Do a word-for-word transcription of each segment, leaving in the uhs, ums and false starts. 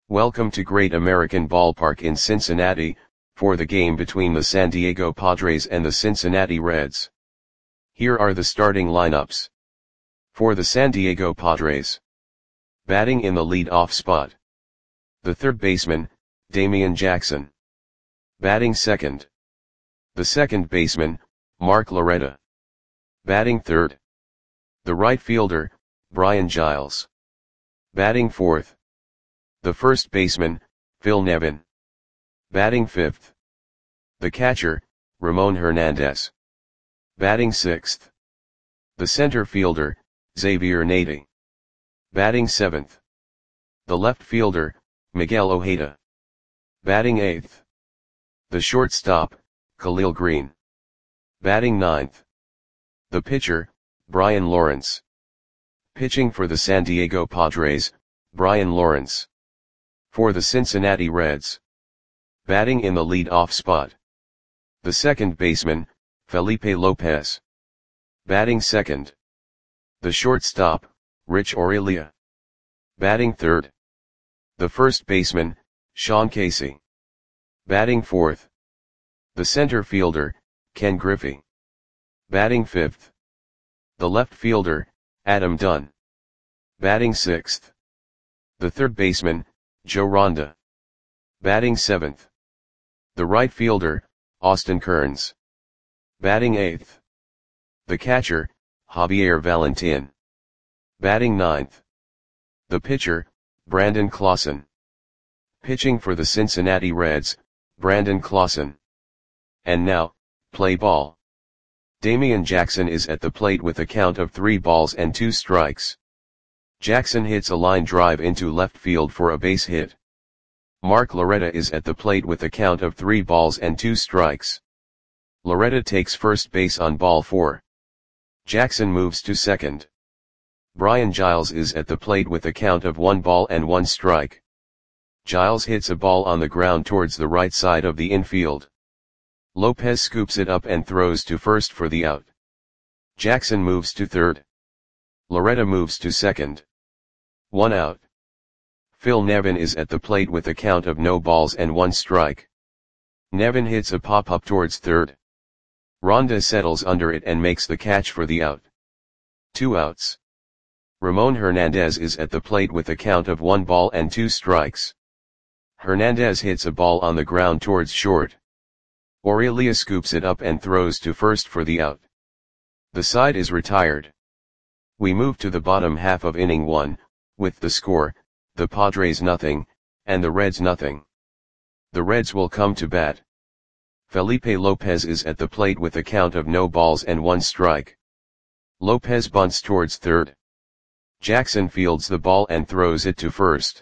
Welcome to Great American Ballpark in Cincinnati, for the game between the San Diego Padres and the Cincinnati Reds. Here are the starting lineups. For the San Diego Padres. Batting in the lead-off spot. The third baseman, Damian Jackson. Batting second. The second baseman, Mark Loretta. Batting third. The right fielder, Brian Giles. Batting fourth. The first baseman, Phil Nevin. Batting fifth. The catcher, Ramon Hernandez. Batting sixth. The center fielder, Xavier Nady. Batting seventh. The left fielder, Miguel Ojeda. Batting eighth. The shortstop, Khalil Greene. Batting ninth. The pitcher, Brian Lawrence. Pitching for the San Diego Padres, Brian Lawrence. For the Cincinnati Reds. Batting in the lead-off spot. The second baseman, Felipe Lopez. Batting second. The shortstop, Rich Aurelia. Batting third. The first baseman, Sean Casey. Batting fourth. The center fielder, Ken Griffey. Batting fifth. The left fielder, Adam Dunn. Batting sixth. The third baseman, Joe Ronda. Batting seventh. The right fielder, Austin Kearns. Batting eighth. The catcher, Javier Valentin. Batting ninth. The pitcher, Brandon Clausen. Pitching for the Cincinnati Reds, Brandon Clausen. And now, play ball. Damian Jackson is at the plate with a count of three balls and two strikes. Jackson hits a line drive into left field for a base hit. Mark Loretta is at the plate with a count of three balls and two strikes. Loretta takes first base on ball four. Jackson moves to second. Brian Giles is at the plate with a count of one ball and one strike. Giles hits a ball on the ground towards the right side of the infield. Lopez scoops it up and throws to first for the out. Jackson moves to third. Loretta moves to second. One out. Phil Nevin is at the plate with a count of no balls and one strike. Nevin hits a pop-up towards third. Ronda settles under it and makes the catch for the out. Two outs. Ramon Hernandez is at the plate with a count of one ball and two strikes. Hernandez hits a ball on the ground towards short. Aurelia scoops it up and throws to first for the out. The side is retired. We move to the bottom half of inning one, with the score, the Padres nothing, and the Reds nothing. The Reds will come to bat. Felipe Lopez is at the plate with a count of no balls and one strike. Lopez bunts towards third. Jackson fields the ball and throws it to first.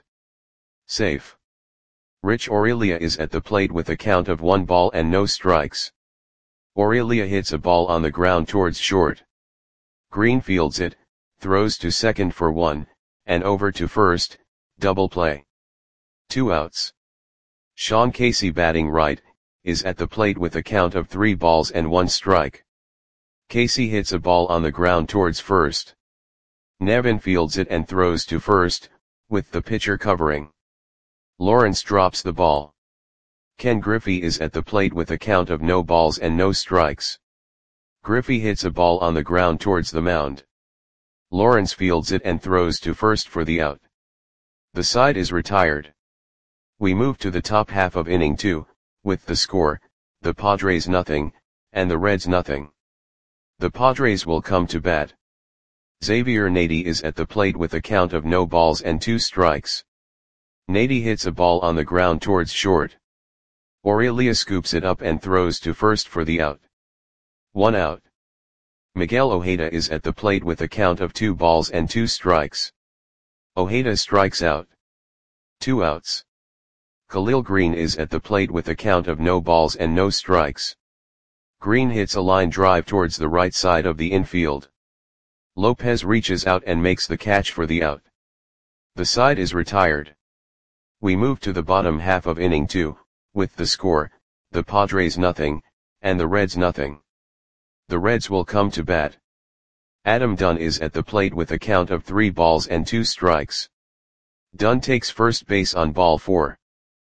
Safe. Rich Aurelia is at the plate with a count of one ball and no strikes. Aurelia hits a ball on the ground towards short. Greene fields it, throws to second for one, and over to first, double play. Two outs. Sean Casey, batting right, is at the plate with a count of three balls and one strike. Casey hits a ball on the ground towards first. Nevin fields it and throws to first, with the pitcher covering. Lawrence drops the ball. Ken Griffey is at the plate with a count of no balls and no strikes. Griffey hits a ball on the ground towards the mound. Lawrence fields it and throws to first for the out. The side is retired. We move to the top half of inning two, with the score, the Padres nothing, and the Reds nothing. The Padres will come to bat. Xavier Nady is at the plate with a count of no balls and two strikes. Nady hits a ball on the ground towards short. Aurelia scoops it up and throws to first for the out. One out. Miguel Ojeda is at the plate with a count of two balls and two strikes. Ojeda strikes out. Two outs. Khalil Greene is at the plate with a count of no balls and no strikes. Greene hits a line drive towards the right side of the infield. Lopez reaches out and makes the catch for the out. The side is retired. We move to the bottom half of inning two, with the score, the Padres nothing, and the Reds nothing. The Reds will come to bat. Adam Dunn is at the plate with a count of three balls and two strikes. Dunn takes first base on ball four.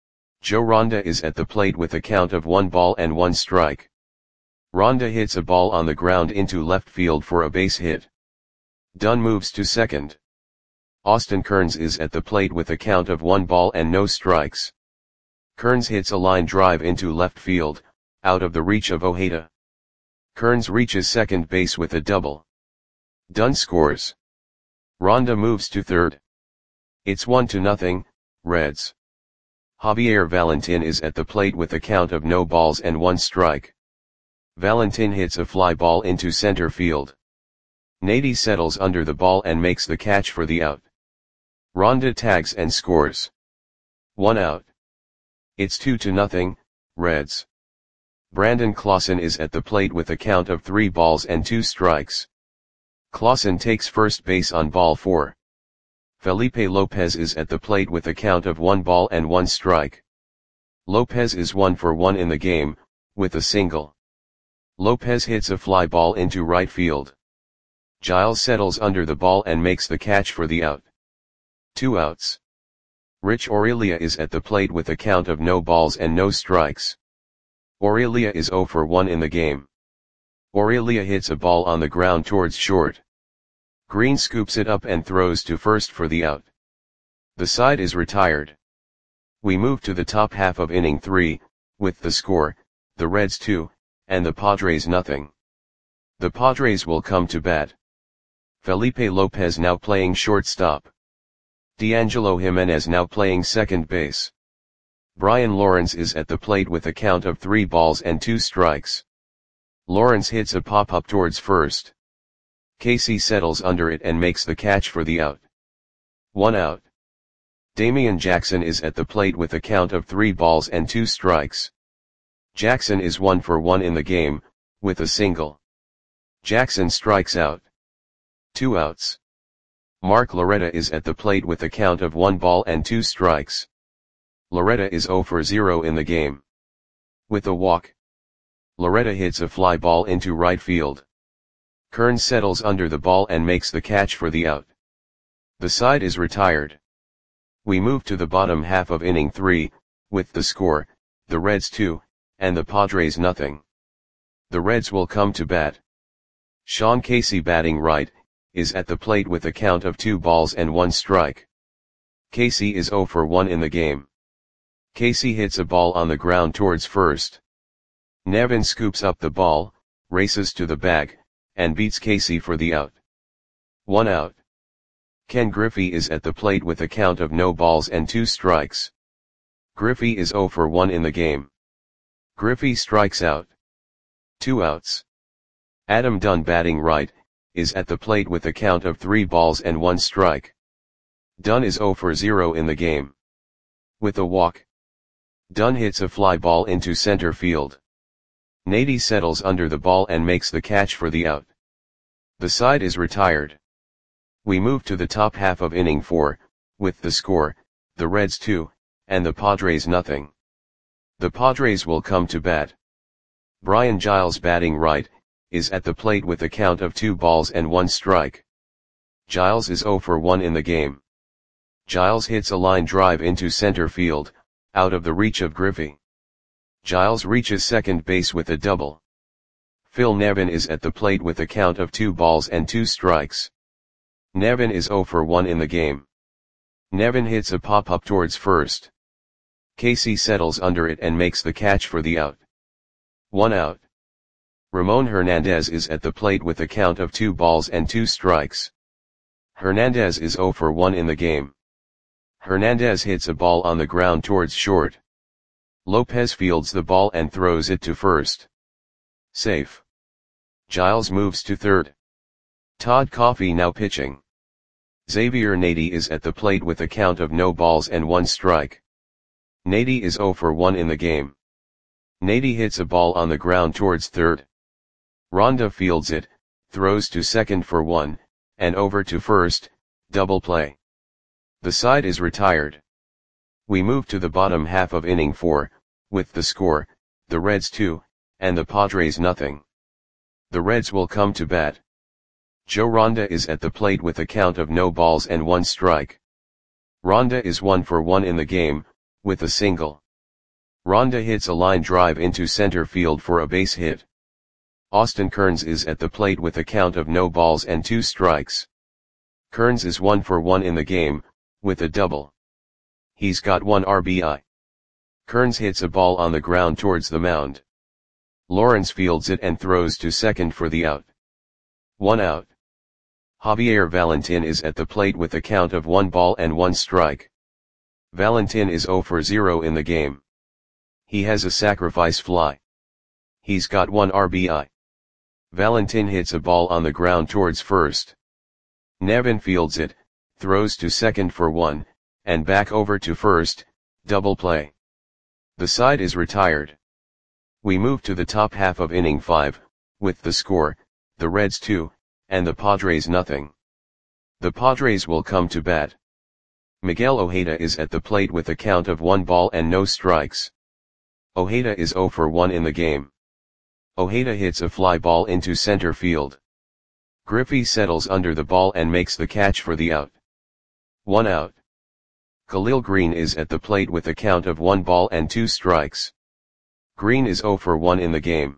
Joe Ronda is at the plate with a count of one ball and one strike. Ronda hits a ball on the ground into left field for a base hit. Dunn moves to second. Austin Kearns is at the plate with a count of one ball and no strikes. Kearns hits a line drive into left field, out of the reach of Ojeda. Kearns reaches second base with a double. Dunn scores. Ronda moves to third. It's one to nothing, Reds. Javier Valentin is at the plate with a count of no balls and one strike. Valentin hits a fly ball into center field. Nady settles under the ball and makes the catch for the out. Ronda tags and scores. One out. It's two to nothing, Reds. Brandon Clausen is at the plate with a count of three balls and two strikes. Clausen takes first base on ball four. Felipe Lopez is at the plate with a count of one ball and one strike. Lopez is one for one in the game, with a single. Lopez hits a fly ball into right field. Giles settles under the ball and makes the catch for the out. Two outs. Rich Aurelia is at the plate with a count of no balls and no strikes. Aurelia is zero for one in the game. Aurelia hits a ball on the ground towards short. Green scoops it up and throws to first for the out. The side is retired. We move to the top half of inning three, with the score, the Reds two, and the Padres nothing. The Padres will come to bat. Felipe Lopez now playing shortstop. D'Angelo Jimenez now playing second base. Brian Lawrence is at the plate with a count of three balls and two strikes. Lawrence hits a pop-up towards first. Casey settles under it and makes the catch for the out. One out. Damian Jackson is at the plate with a count of three balls and two strikes. Jackson is one for one in the game, with a single. Jackson strikes out. Two outs. Mark Loretta is at the plate with a count of one ball and two strikes. Loretta is zero for zero in the game. With a walk. Loretta hits a fly ball into right field. Kearns settles under the ball and makes the catch for the out. The side is retired. We move to the bottom half of inning three, with the score, the Reds two, and the Padres nothing. The Reds will come to bat. Sean Casey batting right, is at the plate with a count of two balls and one strike. Casey is zero for one in the game. Casey hits a ball on the ground towards first. Nevin scoops up the ball, races to the bag, and beats Casey for the out. One out. Ken Griffey is at the plate with a count of no balls and two strikes. Griffey is zero for one in the game. Griffey strikes out. Two outs. Adam Dunn batting right, is at the plate with a count of three balls and one strike. Dunn is zero for zero in the game. With a walk. Dunn hits a fly ball into center field. Nady settles under the ball and makes the catch for the out. The side is retired. We move to the top half of inning four, with the score, the Reds two, and the Padres nothing. The Padres will come to bat. Brian Giles batting right, is at the plate with a count of two balls and one strike. Giles is zero for one in the game. Giles hits a line drive into center field, out of the reach of Griffey. Giles reaches second base with a double. Phil Nevin is at the plate with a count of two balls and two strikes. Nevin is zero for one in the game. Nevin hits a pop-up towards first. Casey settles under it and makes the catch for the out. One out. Ramon Hernandez is at the plate with a count of two balls and two strikes. Hernandez is zero for one in the game. Hernandez hits a ball on the ground towards short. Lopez fields the ball and throws it to first. Safe. Giles moves to third. Todd Coffey now pitching. Xavier Nady is at the plate with a count of no balls and one strike. Nady is zero for one in the game. Nady hits a ball on the ground towards third. Ronda fields it, throws to second for one, and over to first, double play. The side is retired. We move to the bottom half of inning four, with the score, the Reds two, and the Padres nothing. The Reds will come to bat. Joe Ronda is at the plate with a count of no balls and one strike. Ronda is one for one in the game, with a single. Ronda hits a line drive into center field for a base hit. Austin Kearns is at the plate with a count of no balls and two strikes. Kearns is one for one in the game, with a double. He's got one R B I. Kearns hits a ball on the ground towards the mound. Lawrence fields it and throws to second for the out. One out. Javier Valentin is at the plate with a count of one ball and one strike. Valentin is zero for zero in the game. He has a sacrifice fly. He's got one R B I. Valentin hits a ball on the ground towards first. Nevin fields it, throws to second for one, and back over to first, double play. The side is retired. We move to the top half of inning five, with the score, the Reds two, and the Padres nothing. The Padres will come to bat. Miguel Ojeda is at the plate with a count of one ball and no strikes. Ojeda is zero for one in the game. Ojeda hits a fly ball into center field. Griffey settles under the ball and makes the catch for the out. One out. Khalil Green is at the plate with a count of one ball and two strikes. Green is zero for one in the game.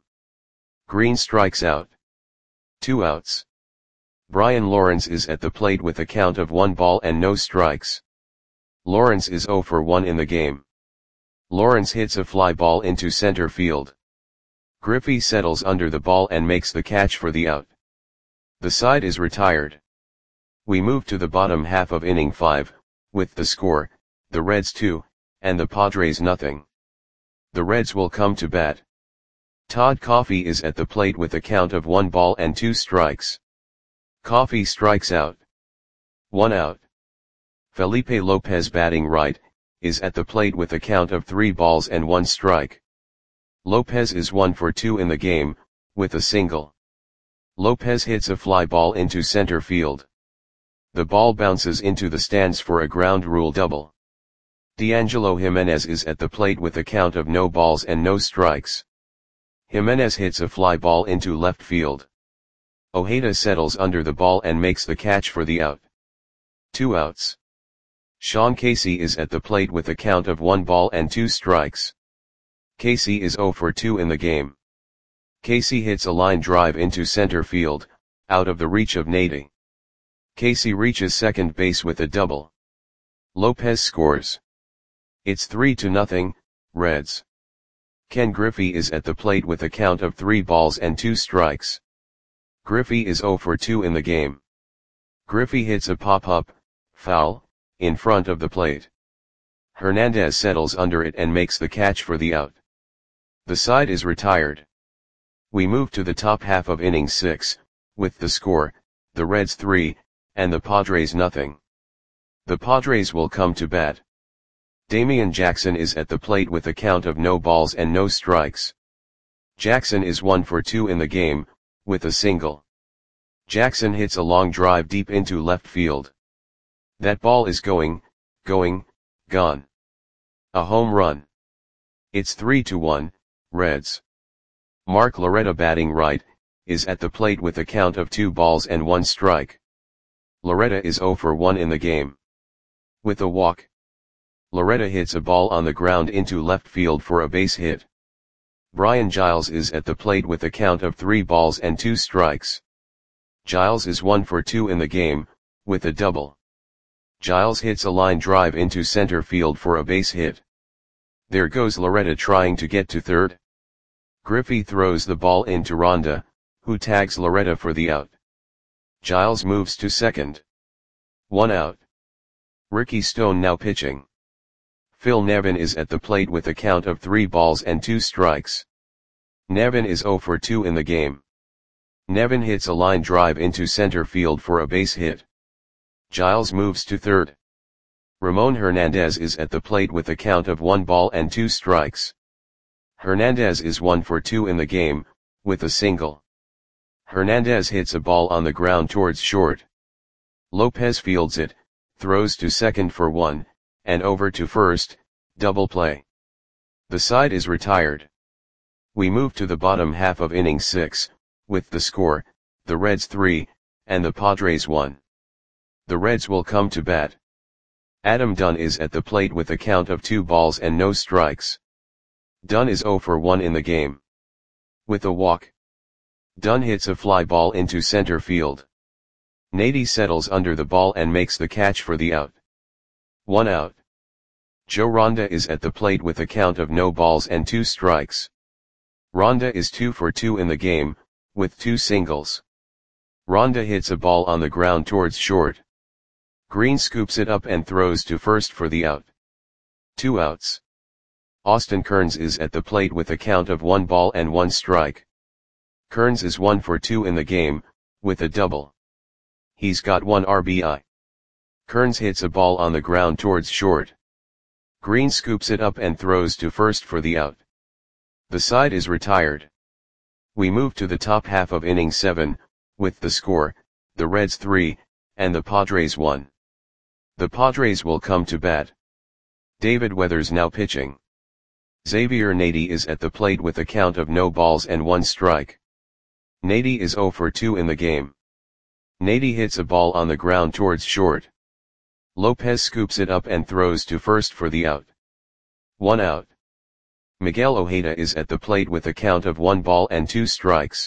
Green strikes out. Two outs. Brian Lawrence is at the plate with a count of one ball and no strikes. Lawrence is zero for one in the game. Lawrence hits a fly ball into center field. Griffey settles under the ball and makes the catch for the out. The side is retired. We move to the bottom half of inning five, with the score, the Reds two, and the Padres nothing. The Reds will come to bat. Todd Coffey is at the plate with a count of one ball and two strikes. Coffey strikes out. One out. Felipe Lopez, batting right, is at the plate with a count of three balls and one strike. Lopez is one for two in the game, with a single. Lopez hits a fly ball into center field. The ball bounces into the stands for a ground rule double. D'Angelo Jimenez is at the plate with a count of no balls and no strikes. Jimenez hits a fly ball into left field. Ojeda settles under the ball and makes the catch for the out. Two outs. Sean Casey is at the plate with a count of one ball and two strikes. Casey is zero for two in the game. Casey hits a line drive into center field, out of the reach of Nady. Casey reaches second base with a double. Lopez scores. It's three to nothing, Reds. Ken Griffey is at the plate with a count of three balls and two strikes. Griffey is zero for two in the game. Griffey hits a pop-up, foul, in front of the plate. Hernandez settles under it and makes the catch for the out. The side is retired. We move to the top half of inning six, with the score, the Reds three, and the Padres nothing. The Padres will come to bat. Damian Jackson is at the plate with a count of no balls and no strikes. Jackson is one for two in the game, with a single. Jackson hits a long drive deep into left field. That ball is going, going, gone. A home run. It's three to one, Reds. Mark Loretta, batting right, is at the plate with a count of two balls and one strike. Loretta is zero for one in the game. With a walk. Loretta hits a ball on the ground into left field for a base hit. Brian Giles is at the plate with a count of three balls and two strikes. Giles is one for two in the game, with a double. Giles hits a line drive into center field for a base hit. There goes Loretta trying to get to third. Griffey throws the ball into Ronda, who tags Loretta for the out. Giles moves to second. One out. Ricky Stone now pitching. Phil Nevin is at the plate with a count of three balls and two strikes. Nevin is zero for two in the game. Nevin hits a line drive into center field for a base hit. Giles moves to third. Ramon Hernandez is at the plate with a count of one ball and two strikes. Hernandez is one for two in the game, with a single. Hernandez hits a ball on the ground towards short. Lopez fields it, throws to second for one, and over to first, double play. The side is retired. We move to the bottom half of inning six, with the score, the Reds three, and the Padres one. The Reds will come to bat. Adam Dunn is at the plate with a count of two balls and no strikes. Dunn is zero for one in the game. With a walk, Dunn hits a fly ball into center field. Nady settles under the ball and makes the catch for the out. One out. Joe Ronda is at the plate with a count of no balls and two strikes. Ronda is two for two in the game, with two singles. Ronda hits a ball on the ground towards short. Green scoops it up and throws to first for the out. Two outs. Austin Kearns is at the plate with a count of one ball and one strike. Kearns is one for two in the game, with a double. He's got one R B I. Kearns hits a ball on the ground towards short. Green scoops it up and throws to first for the out. The side is retired. We move to the top half of inning seven, with the score, the Reds three, and the Padres one. The Padres will come to bat. David Weathers now pitching. Xavier Nady is at the plate with a count of no balls and one strike. Nady is zero for two in the game. Nady hits a ball on the ground towards short. Lopez scoops it up and throws to first for the out. One out. Miguel Ojeda is at the plate with a count of one ball and two strikes.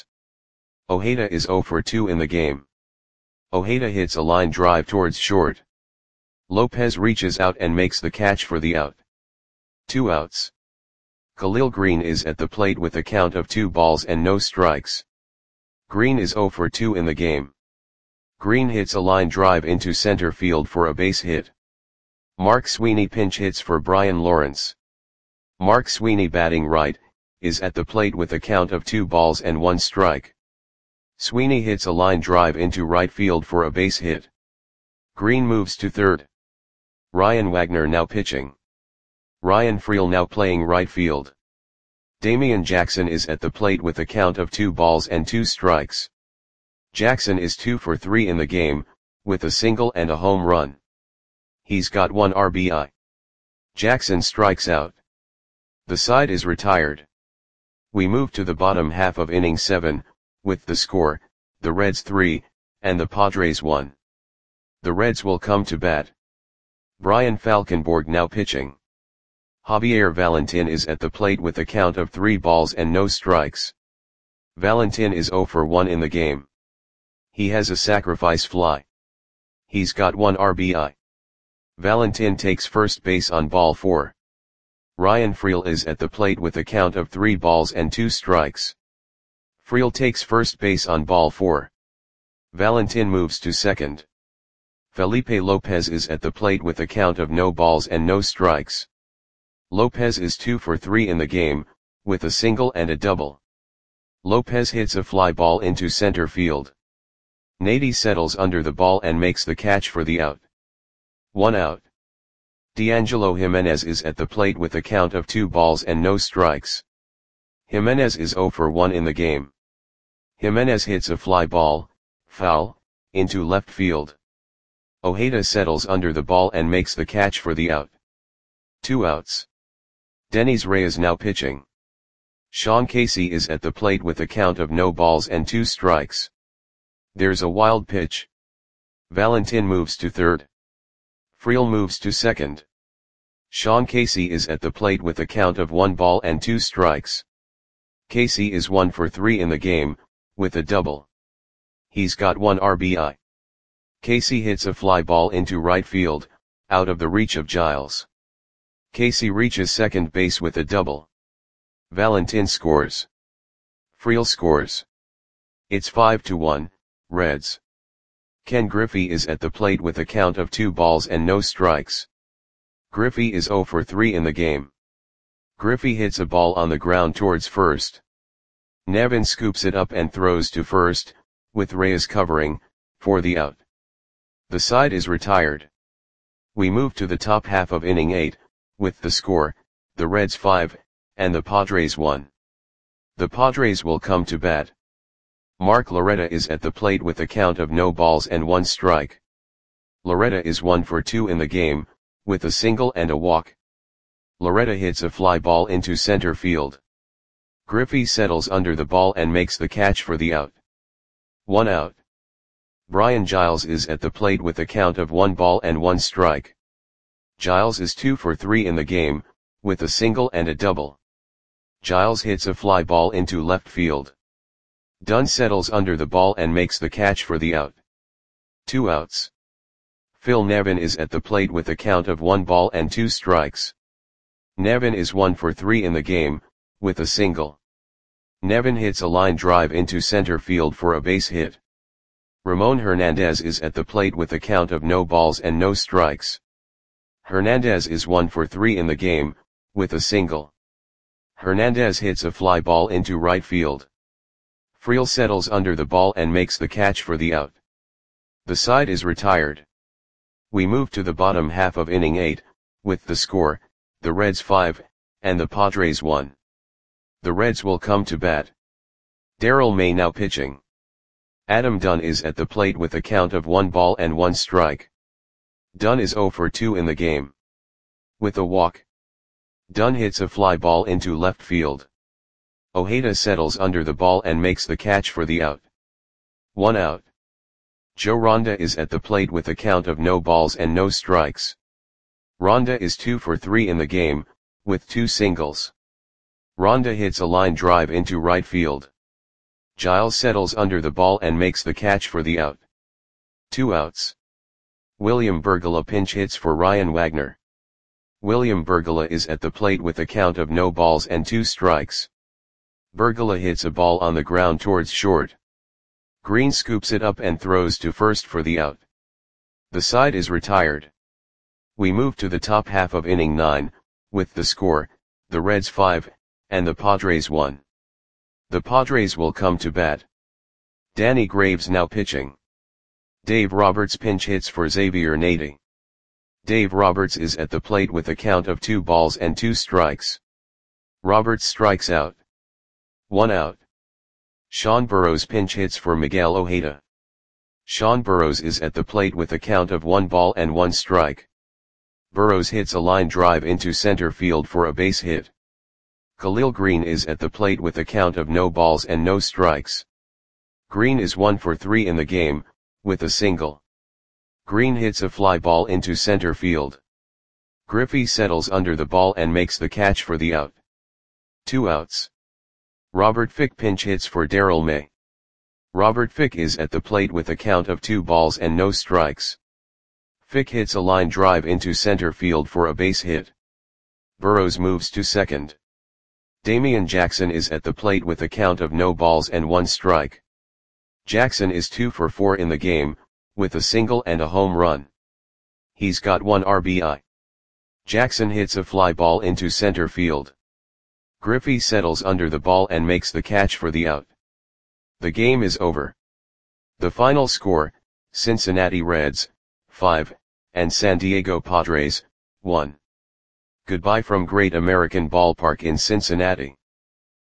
Ojeda is zero for two in the game. Ojeda hits a line drive towards short. Lopez reaches out and makes the catch for the out. Two outs. Khalil Green is at the plate with a count of two balls and no strikes. Green is zero for two in the game. Green hits a line drive into center field for a base hit. Mark Sweeney pinch hits for Brian Lawrence. Mark Sweeney, batting right, is at the plate with a count of two balls and one strike. Sweeney hits a line drive into right field for a base hit. Green moves to third. Ryan Wagner now pitching. Ryan Freel now playing right field. Damian Jackson is at the plate with a count of two balls and two strikes. Jackson is two for three in the game, with a single and a home run. He's got one R B I. Jackson strikes out. The side is retired. We move to the bottom half of inning seven, with the score, the Reds three, and the Padres one. The Reds will come to bat. Brian Falkenborg now pitching. Javier Valentin is at the plate with a count of three balls and no strikes. Valentin is zero for one in the game. He has a sacrifice fly. He's got one R B I. Valentin takes first base on ball four. Ryan Freel is at the plate with a count of three balls and two strikes. Freel takes first base on ball four. Valentin moves to second. Felipe Lopez is at the plate with a count of no balls and no strikes. Lopez is two for three in the game, with a single and a double. Lopez hits a fly ball into center field. Nady settles under the ball and makes the catch for the out. One out. D'Angelo Jimenez is at the plate with a count of two balls and no strikes. Jimenez is zero for one in the game. Jimenez hits a fly ball, foul, into left field. Ojeda settles under the ball and makes the catch for the out. Two outs. Denys Reyes now pitching. Sean Casey is at the plate with a count of no balls and two strikes. There's a wild pitch. Valentin moves to third. Freel moves to second. Sean Casey is at the plate with a count of one ball and two strikes. Casey is one for three in the game, with a double. He's got one R B I. Casey hits a fly ball into right field, out of the reach of Giles. Casey reaches second base with a double. Valentin scores. Freel scores. It's five to one, Reds. Ken Griffey is at the plate with a count of two balls and no strikes. Griffey is zero for three in the game. Griffey hits a ball on the ground towards first. Nevin scoops it up and throws to first, with Reyes covering, for the out. The side is retired. We move to the top half of inning eight, with the score, the Reds five, and the Padres one. The Padres will come to bat. Mark Loretta is at the plate with a count of no balls and one strike. Loretta is one for two in the game, with a single and a walk. Loretta hits a fly ball into center field. Griffey settles under the ball and makes the catch for the out. One out. Brian Giles is at the plate with a count of one ball and one strike. Giles is two for three in the game, with a single and a double. Giles hits a fly ball into left field. Dunn settles under the ball and makes the catch for the out. Two outs. Phil Nevin is at the plate with a count of one ball and two strikes. Nevin is one for three in the game, with a single. Nevin hits a line drive into center field for a base hit. Ramon Hernandez is at the plate with a count of no balls and no strikes. Hernandez is one for three in the game, with a single. Hernandez hits a fly ball into right field. Friel settles under the ball and makes the catch for the out. The side is retired. We move to the bottom half of inning eight, with the score, the Reds five, and the Padres one. The Reds will come to bat. Darrell May now pitching. Adam Dunn is at the plate with a count of one ball and one strike. Dunn is zero for two in the game. With a walk. Dunn hits a fly ball into left field. Ojeda settles under the ball and makes the catch for the out. One out. Joe Ronda is at the plate with a count of no balls and no strikes. Ronda is two for three in the game, with two singles. Ronda hits a line drive into right field. Giles settles under the ball and makes the catch for the out. Two outs. William Bergola pinch hits for Ryan Wagner. William Bergola is at the plate with a count of no balls and two strikes. Bergola hits a ball on the ground towards short. Green scoops it up and throws to first for the out. The side is retired. We move to the top half of inning nine, with the score, the Reds five, and the Padres one. The Padres will come to bat. Danny Graves now pitching. Dave Roberts pinch hits for Xavier Nady. Dave Roberts is at the plate with a count of two balls and two strikes. Roberts strikes out. One out. Sean Burrows pinch hits for Miguel Ojeda. Sean Burrows is at the plate with a count of one ball and one strike. Burrows hits a line drive into center field for a base hit. Khalil Green is at the plate with a count of no balls and no strikes. Green is one for three in the game, with a single. Green hits a fly ball into center field. Griffey settles under the ball and makes the catch for the out. Two outs. Robert Fick pinch hits for Darrell May. Robert Fick is at the plate with a count of two balls and no strikes. Fick hits a line drive into center field for a base hit. Burrows moves to second. Damian Jackson is at the plate with a count of no balls and one strike. Jackson is two for four in the game, with a single and a home run. He's got one R B I. Jackson hits a fly ball into center field. Griffey settles under the ball and makes the catch for the out. The game is over. The final score, Cincinnati Reds, five, and San Diego Padres, one. Goodbye from Great American Ballpark in Cincinnati.